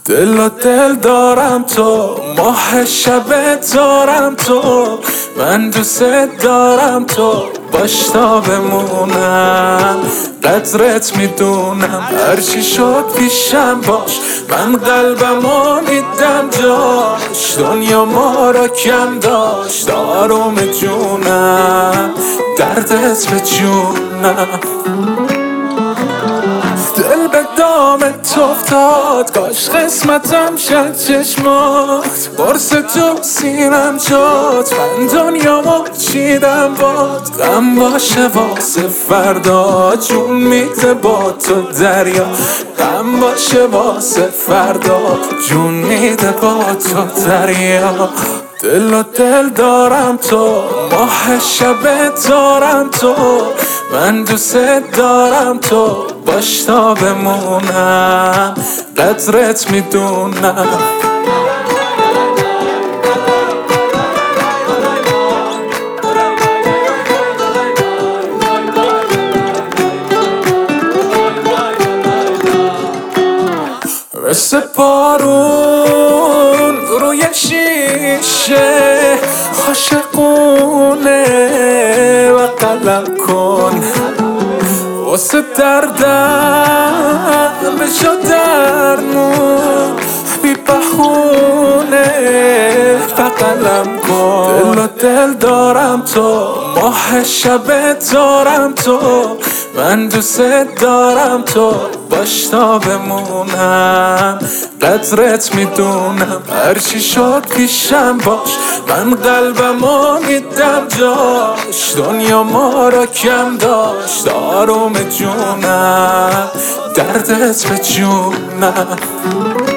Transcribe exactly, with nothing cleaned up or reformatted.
دل و دل دارم تو، ماه شب دارم تو، من دوست دارم تو، باش تا بمونم. قدرت میدونم هرچی شد پیشم باش، من قلبمو میدم جاش. دنیا ما را کم داشت آروم جونم، دردت به جونم. دل به دامت افتاد، کاش قسمتم شد چشمات. قرص تو سینم شد، من دنیامو چیدم باد. غم باشه واسه فردا، جون میده با تو دریا. غم باشه واسه فردا، جون میده با تو دریا. دل و دل دارم تو، ماه شب دارم تو، من دوست دارم تو، باش تا بمونم. قدرت میدونم. مثل بارون روی شیشه، عاشقونه و قلم کن. واسه دردم بشو درمون، بی بخونه و قلم کن. دل و دل دارم تو، ماه شب دارم تو، من دوست دارم تو، باش تا بمونم. قدرت میدونم هرچی شد پیشم باش، من قلبمو میدم جاش. دنیا ما را کم داشت آروم جونم، دردت به جونم.